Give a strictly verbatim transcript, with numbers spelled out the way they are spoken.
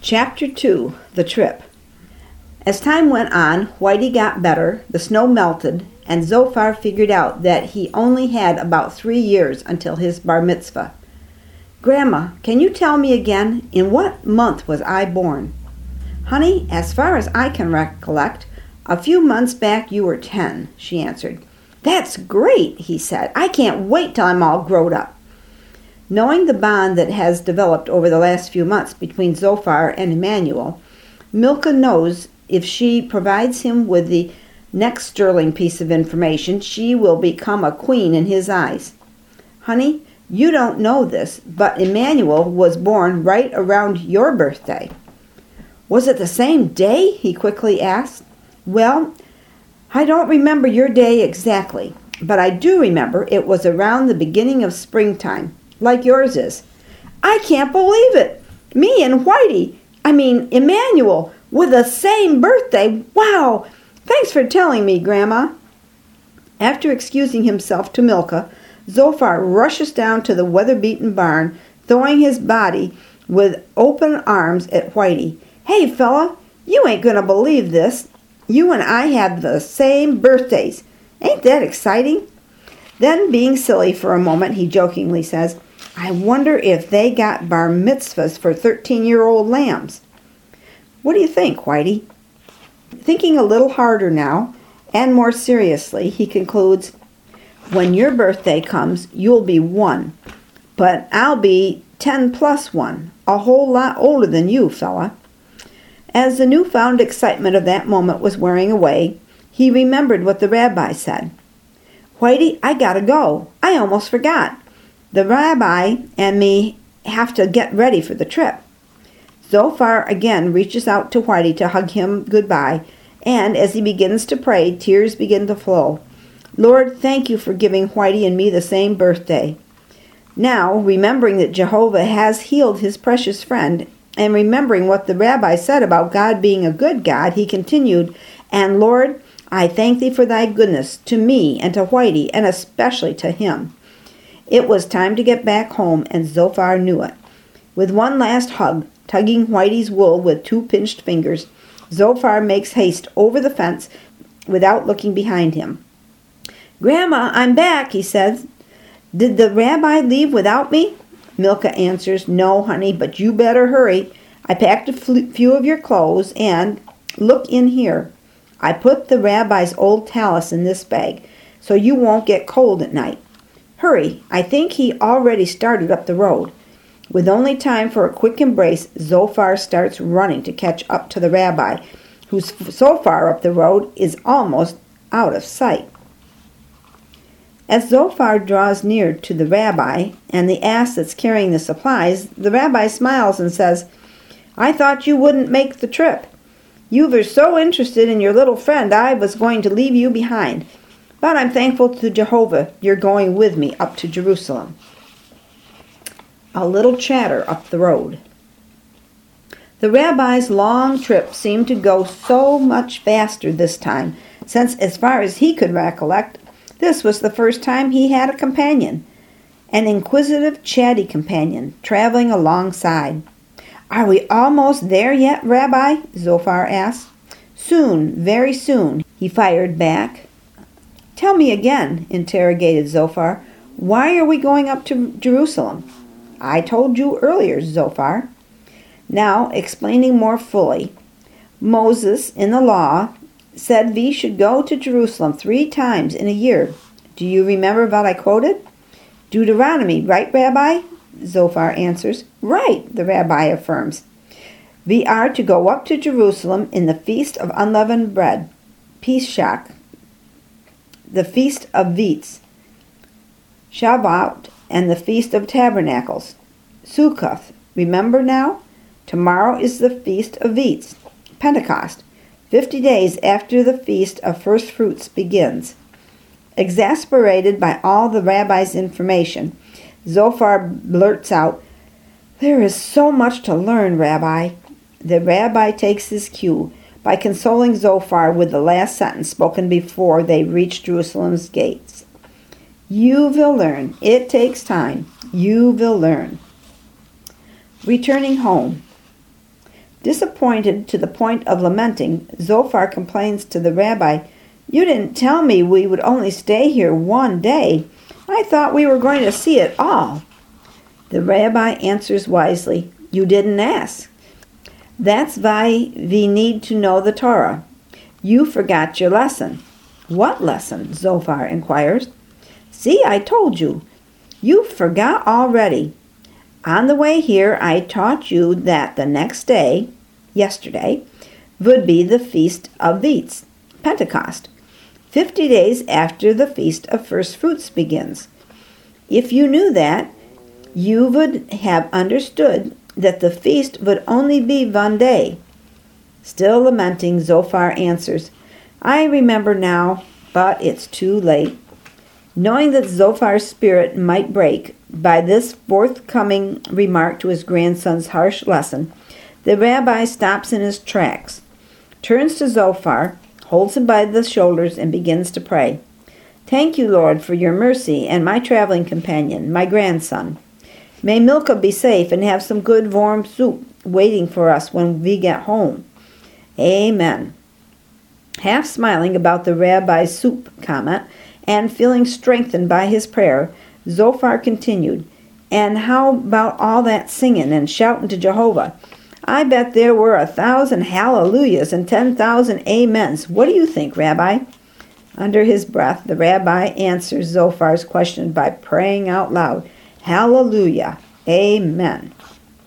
Chapter two. The Trip. As time went on, Whitey got better, the snow melted, and Zophar figured out that he only had about three years until his bar mitzvah. "Grandma, can you tell me again, in what month was I born?" "Honey, as far as I can recollect, a few months back you were ten," she answered. "That's great," he said. "I can't wait till I'm all growed up." Knowing the bond that has developed over the last few months between Zophar and Emmanuel, Milka knows if she provides him with the next sterling piece of information, she will become a queen in his eyes. "Honey, you don't know this, but Emmanuel was born right around your birthday." "Was it the same day?" he quickly asked. "Well, I don't remember your day exactly, but I do remember it was around the beginning of springtime, like yours is." "I can't believe it! Me and Whitey, I mean Emmanuel, with the same birthday! Wow! Thanks for telling me, Grandma." After excusing himself to Milka, Zophar rushes down to the weather-beaten barn, throwing his body with open arms at Whitey. "Hey, fella, you ain't gonna believe this. You and I have the same birthdays. Ain't that exciting?" Then, being silly for a moment, he jokingly says, "I wonder if they got bar mitzvahs for thirteen-year-old lambs." "What do you think, Whitey?" Thinking a little harder now, and more seriously, he concludes, "When your birthday comes, you'll be one, but I'll be ten plus one, a whole lot older than you, fella." As the newfound excitement of that moment was wearing away, he remembered what the rabbi said. "Whitey, I gotta go. I almost forgot. The rabbi and me have to get ready for the trip." Zophar again reaches out to Whitey to hug him goodbye, and as he begins to pray, tears begin to flow. "Lord, thank you for giving Whitey and me the same birthday." Now, remembering that Jehovah has healed his precious friend, and remembering what the rabbi said about God being a good God, he continued, "And Lord, I thank thee for thy goodness to me and to Whitey, and especially to him." It was time to get back home, and Zophar knew it. With one last hug, tugging Whitey's wool with two pinched fingers, Zophar makes haste over the fence without looking behind him. "Grandma, I'm back," he says. "Did the rabbi leave without me?" Milka answers, "No, honey, but you better hurry. I packed a few of your clothes, and look in here. I put the rabbi's old tallis in this bag, so you won't get cold at night. Hurry, I think he already started up the road." With only time for a quick embrace, Zophar starts running to catch up to the rabbi, who so far up the road is almost out of sight. As Zophar draws near to the rabbi and the ass that's carrying the supplies, the rabbi smiles and says, "I thought you wouldn't make the trip. You were so interested in your little friend I was going to leave you behind. But I'm thankful to Jehovah you're going with me up to Jerusalem." A little chatter up the road. The rabbi's long trip seemed to go so much faster this time, since as far as he could recollect, this was the first time he had a companion, an inquisitive, chatty companion, traveling alongside. "Are we almost there yet, Rabbi?" Zophar asked. "Soon, very soon," he fired back. "Tell me again," interrogated Zophar, "why are we going up to Jerusalem?" "I told you earlier, Zophar." Now, explaining more fully, Moses, in the law, said we should go to Jerusalem three times in a year. Do you remember what I quoted? "Deuteronomy, right, Rabbi?" Zophar answers. "Right," the rabbi affirms. "We are to go up to Jerusalem in the Feast of Unleavened Bread, Pesach, the Feast of Veats, Shavuot, and the Feast of Tabernacles, Sukkoth. Remember now? Tomorrow is the Feast of Veats, Pentecost, fifty days after the Feast of First Fruits begins." Exasperated by all the rabbi's information, Zophar blurts out, "There is so much to learn, Rabbi." The rabbi takes his cue by consoling Zophar with the last sentence spoken before they reach Jerusalem's gates. "You will learn. It takes time. You will learn." Returning home. Disappointed to the point of lamenting, Zophar complains to the rabbi, "You didn't tell me we would only stay here one day. I thought we were going to see it all." The rabbi answers wisely, "You didn't ask. That's why we need to know the Torah. You forgot your lesson." "What lesson?" Zophar inquires. "See, I told you. You forgot already. On the way here, I taught you that the next day, yesterday, would be the Feast of Weeks, Pentecost, fifty days after the Feast of First Fruits begins. If you knew that, you would have understood that the feast would only be one day." Still lamenting, Zophar answers, "I remember now, but it's too late." Knowing that Zophar's spirit might break by this forthcoming remark to his grandson's harsh lesson, the rabbi stops in his tracks, turns to Zophar, holds him by the shoulders, and begins to pray. "Thank you, Lord, for your mercy and my traveling companion, my grandson. May Milcah be safe and have some good warm soup waiting for us when we get home. Amen." Half smiling about the rabbi's soup comment and feeling strengthened by his prayer, Zophar continued, "And how about all that singing and shouting to Jehovah? I bet there were a thousand hallelujahs and ten thousand amens. What do you think, Rabbi?" Under his breath, the rabbi answers Zophar's question by praying out loud, "Hallelujah, amen."